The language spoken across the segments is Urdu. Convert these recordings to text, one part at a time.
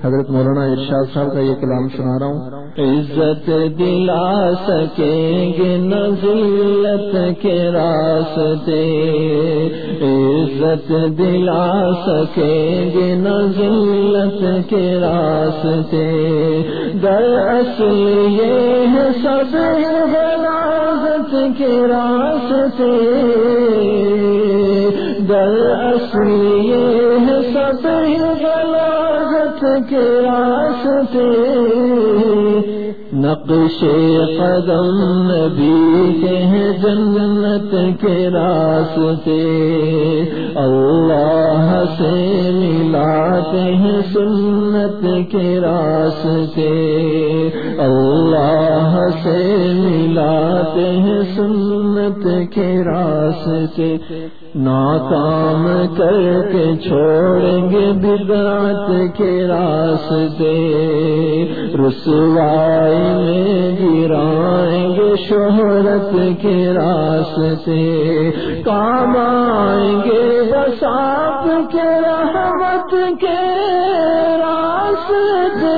حضرت مولانا ارشاد صاحب کا یہ کلام سنا رہا ہوں. عزت دلا سکیں گے نہ ذلت کے راستے، عزت دلا سکیں گے نہ ذلت کے راستے، دراصل یہ ہے سب غلاظت کے راستے، دراصل یہ ہے سب غلاظت کے راستے، نقش قدم نبی کے ہیں جنت کے راستے، اللہ سے ملاتے ہیں سنت کے راستے، اللہ سے ملاتے ہیں سنت کے راستے، ناکام کر کے چھوڑیں گے بدعت کے راستے، رسوائی میں گرائیں گے شہرت کے راستے، کام آئیں گے بس آپ کے رحمت کے راستے،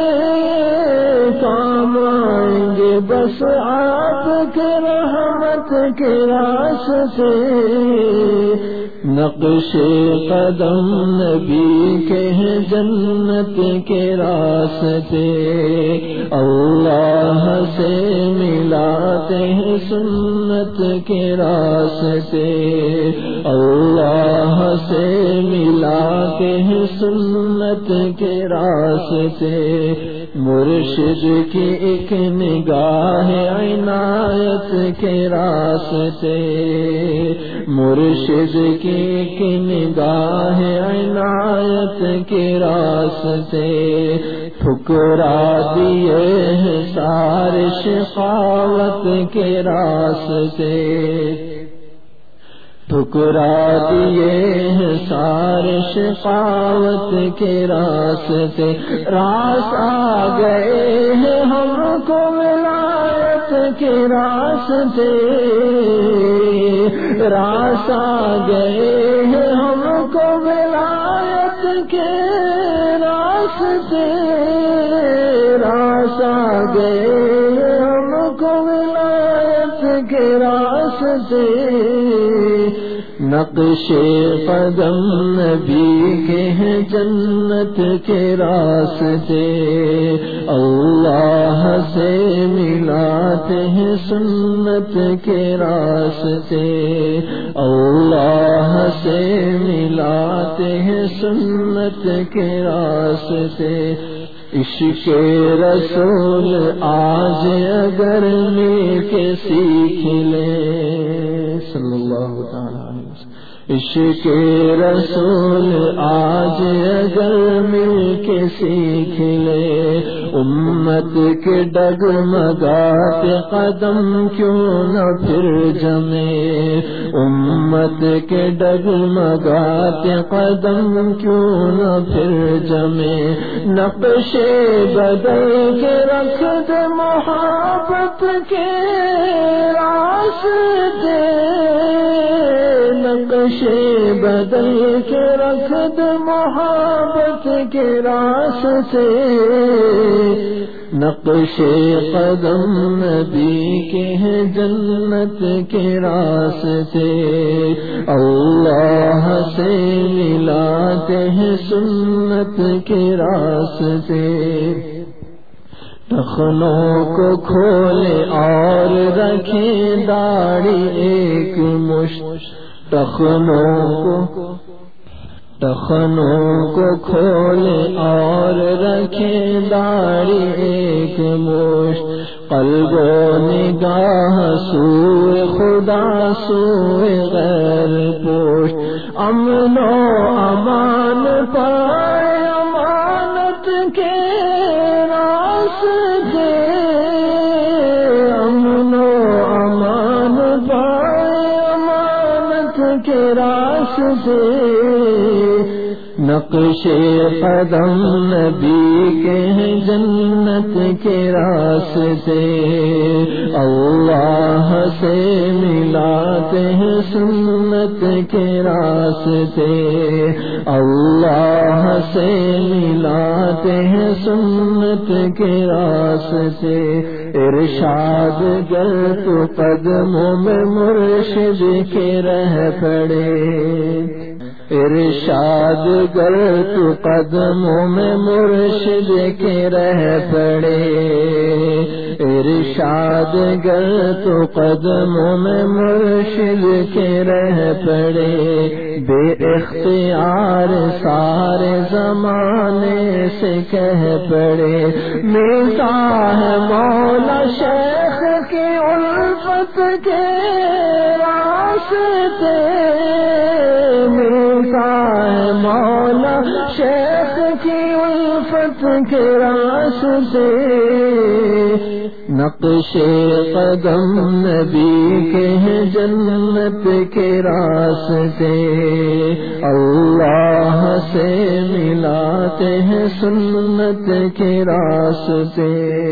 کام آئیں گے بس آپ کے رحمت کے راستے، نقش قدم نبی کے ہیں جنت کے راستے، اللہ سے ملاتے ہیں سنت کے راستے، اللہ سے ملاتے ہیں سنت کے راستے، مرشد کی ایک نگاہ عنایت کے راستے، مرشد کی ایک نگاہ عنایت کے راستے، ٹھکرا دیے ہیں سارے شقاوت کے راستے، ٹھکرا دیے ہیں سارے شقاوت کے راستے، راس آ گئے ہیں ہم کو ولایت کے راستے، راس آ گئے ہیں ہم کو ولایت کے راستے، راس آ گئے ہیں ہم کو ولایت کے راستے، نقش قدم نبی کے ہیں جنت کے راستے، اللہ سے ملاتے ہیں سنت کے راستے، اللہ سے ملاتے ہیں سنت کے راستے، عشق رسول آج اگر مل کے سیکھ لیں، صلی اللہ تعالی علیہ وسلم، عشق رسول آج اگر مل کے سیکھ لے، امت کے ڈگمگاتے قدم کیوں نہ پھر جمے، امت کے ڈگمگاتے قدم کیوں نہ پھر جمے، نقش بدل کے رکھ دے محبت کے راستے، نقش بدل کے رکھ دے محبت کے راستے، نقش قدم نبی کے ہیں جنت کے راستے، اللہ سے ملاتے ہیں سنت کے راستے، ٹخنوں کو کھولے اور رکھیں داڑھی ایک مشت، ٹخنوں کو کھولے اور رکھیں داڑھی ایک مشت، قلب و نگاہ سوئے خدا سوئے غیر پوشت، امن و امان پائے امانت کے راستے، امن و امان پائے امانت کے راستے، نقش قدم نبی کے ہیں جنت کے راستے، اللہ سے ملاتے ہیں سنت کے راستے، اللہ سے ملاتے ہیں سنت کے راستے، ارشاد گر تو قدموں میں مرشد کے رہ پڑے، ارشاد گر تو قدموں میں مرشد کے رہ پڑے، ارشاد گر تو قدموں میں مرشد کے رہ پڑے، بے اختیار سارے زمانے سے کہہ پڑے، ملتا ہے مولا شیخ کی الفت کے راستے، ملتا ہے مولا شیخ کی الفت کے راستے، نقش قدم نبی کے ہیں جنت کے راستے، اللہ سے ملاتے ہیں سنت کے راستے،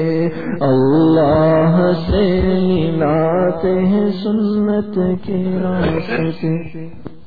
اللہ سے ملاتے ہیں سنت کے راستے۔